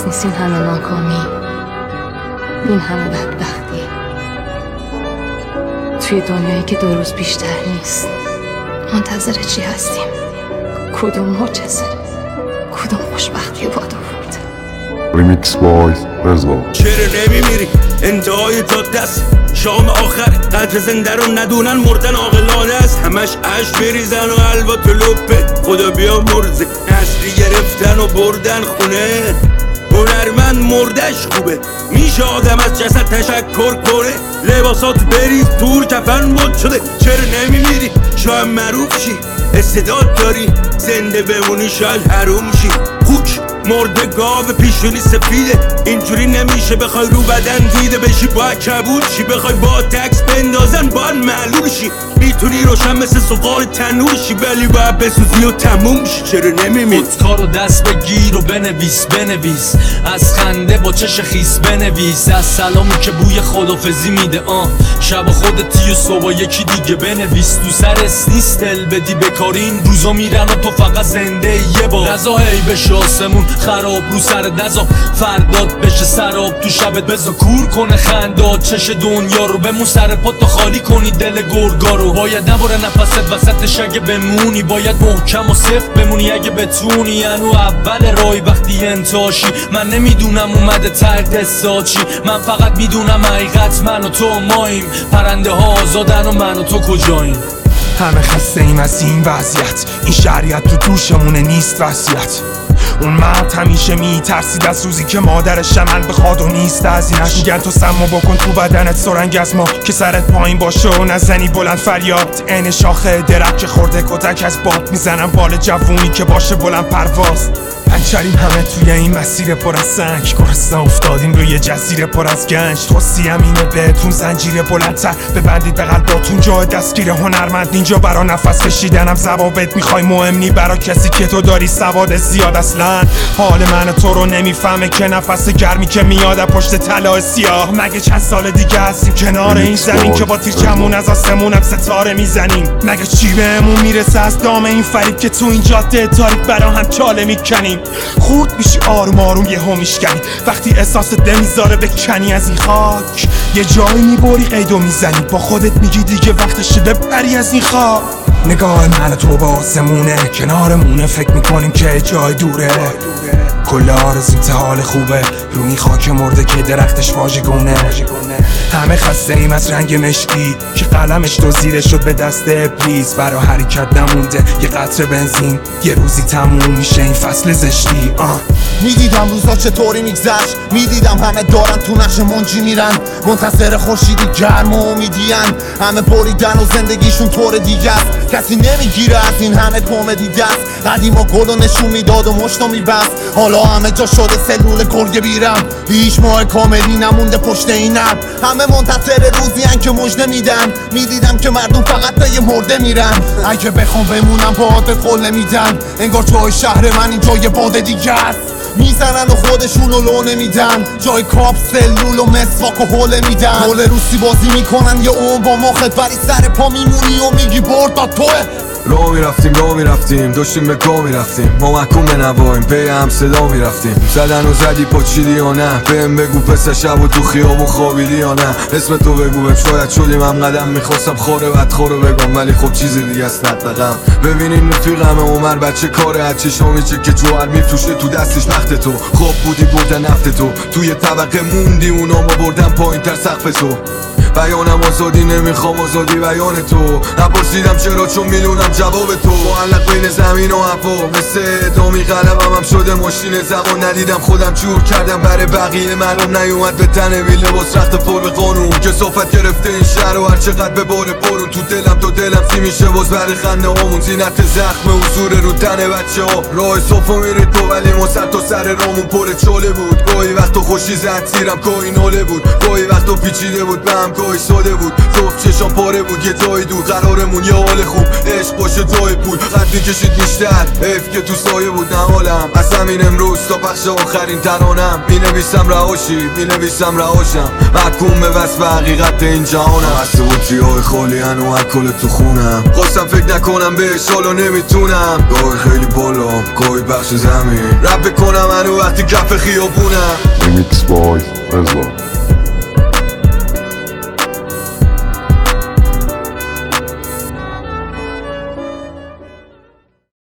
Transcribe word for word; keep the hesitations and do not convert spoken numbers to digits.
باعث نیست این همه ناکامی، این همه بدبختی توی دنیایی که دو روز بیشتر نیست. منتظر چی هستیم؟ کدوم معجزه؟ کدوم خوشبختی باد آورد؟ ریمیکس بای رضا. چرا نمیمیری؟ انتهای جاده است، شام آخر. قدر زنده رو ندونن، مردن عاقلانه است. همش عشق بریزن و حلوا تو لپه. خدا بیا مرزه، نسلی گرفتن و بردن خونه. هنرمند مردش خوبه، میشه آدم از جسد تشکر کنه. لباسات بریز دور، کفن بود شده. چرا نمیمیری؟ شاید معروف شی، استعداد داری، زنده بمونی شاید حروم شی. خوک مرده گاو پیشونی سفیده، اینجوری نمیشه بخوای رو بدن دیده بشی. باید کبود شی، بخوای با تکس بندازن باید معلول شی. میتونی روشن مثل سقال تنور شی، ولی باید بسوزی و تموم شی. چرا نمیمیری؟ خودکارو دست بگیر و بنویس بنویس، از خنده با چش خیس بنویس، از سلامی که بوی خدافزی میده. آه شب خودتی و صبح یکی دیگه بنویس. تو سرس نیست دل بدی بکاری، این روزا میرن و تو فقط زنده یه بار. نزا هی بشه آسمون خراب رو سر دزا، فرداد بشه سراب تو شبت بزا. کور کنه خنداد چش دنیا رو، بمون سر پا تا خالی کنی دل گرگا رو. باید نباره نفست وسطش اگه بمونی، باید محکم و صفت بمونی اگه بتونی. انو اول رای وقتی انتاشی، من نمیدونم اومده ته دستا چی. من فقط میدونم حقیقت من و تو ماییم، پرنده ها آزادن و من و تو کجاییم. همه خسته ایم از این وضعیت، این شریعت تو دوشمونه نیست وصیت. اون مرد همیشه میترسید از روزی که مادرش عمل بخواد و نیست ازینش. میگن تو سمو بکن تو بدنت سرنگ از ما، که سرت پایین باشه و نزنی بلند فریاد. عین شاخه درک که خورده کتک از باد، میزنم بال جوونی که باشه بلند پرواز. پنچریم همه توی این مسیر پر از سنگ، گرسنه افتادیم روی جزیره پر از گنج. توصیم اینه بهتون زنجیر بلندتر ببندید به قلباتون، جای دستگیر هنرمند اینجا. برا نفس کشیدنم ضوابط میخوای مهم نی، برا کسی که تو داری سواد زیاد. اصلا حال من تو رو نمیفهمه که نفس گرمی که میاد پشت طلای سیاه. مگه چند سال دیگه هستیم کنار این زمین که با تیرچمون از آسمونم ستاره میزنیم؟ مگه چی بهمون میرسه از دام این فریب که تو این جاده تاریک برا هم چاله میکنیم؟ خورد میشی آروم آروم یه هم میشکنی، وقتی احساس نمیذاره بکنی از این خاک. یه جایی میبری قیدو میزنی، با خودت میگی دیگه وقتشه ببری از این خاک. نگاه من تو با آسمونه، کنارمونه فکر میکنیم که جای دوره. کل آرزوی حال خوبه، روی خاک مرده که درختش واژگونه. همه خسته ایم از رنگ مشکی که قلمش دزدیده شد به دست ابلیس. برا حرکت نمونده یه قطره بنزین، یه روزی تموم میشه این فصل زشتی. آه میدیدم روزا چطوری میگذشت، میدیدم همه دارن تو نقش منجی میرن، منتظر خورشیدی گرم و امیدین. همه بریدن و زندگیشون طور دیگه است، کسی نمیگیره از این همه کمدی دست. قدیما گلو نشون میداد و مشتو میبست، حالا همه جا شده سلول گرگ بیرم. هیچ ماه کاملی نمونده پشت این اب، همه منتظر روزی هن که مژده میدن. میدیدم که مردم فقط به یه مرده میرن، اگه بخوام بمونم با عادت قول نمیدن. انگار جای شهر من اینجا یه باد دیگه است، میزنن و خودشونو لو نمیدن. جای کاپ سلول و مسواک و حوله میدن. حول روسی بازی میکنن یه اون با مخت، ولی سر پا میمونی و میگی برد داد توه. رو میرفتیم رو میرفتیم داشتیم به گاه میرفتیم، ما محکوم به نواییم پی هم صدا میرفتیم. زدن و زدی پاچیدی یا نه، بهم بگو پسر شب و تو خیابون خوابیدی یا نه. اسم تو بگو بهم شاید شدیم هم قدم. میخواستم خوره بدخوره بگم ولی خب چیز دیگه است ندقم. ببینین رفیقمه عمر بچه کاره، از چشامی چه که جوهر میفروشه تو دستش وقت تو. خواب بودی بردن نفت تو، توی طبقه موندی اونا ما بردن پایین تر سقف تو. بیانم آزادی نمیخوام آزادی بیان تو، نپرسیدم چرا چون میدونم جواب تو. معلق بین زمین و هوا مثل ادامی قلبم هم شده ماشین زمان. ندیدم خودم جور کردم برای بقیه، معلوم نیومد به تنه بی لباس رخت پر به قانون. کثافت گرفته این شهر و هر چقدر به بار برون تو دلم تو دلم سی میشه باز برای خنده هامون. زینت زخم حضور رو تن بچه ها، راه صفا میره تو ولی ما سر تا سر رامون پر چاله بود. گاهی وقتا خوشی زد زیرم گاهی ناله بود، گاهی وقتا پیچیده بود به هم گاهی ساده بود زفت چشام پاره بود یه جایی دور قرارمون یه حال خوب عشق باشه جای پول خط میکشید بیشتر حیف که تو سایه بود نهالم از همین امروز تا پخش آخرین ترانم مینویسم رهاشی مینویسم رهاشم محکوم به وصف حقیقت این جهانم هسته بود سیاه خالی هنو الکل تو خونم خواستم فکر نکنم بهش حالا نمیتونم گاهی خیلی بالا گاهی بخش زمین رپ بکنم هنو وقتی کف خیابونم Remix by Rezva.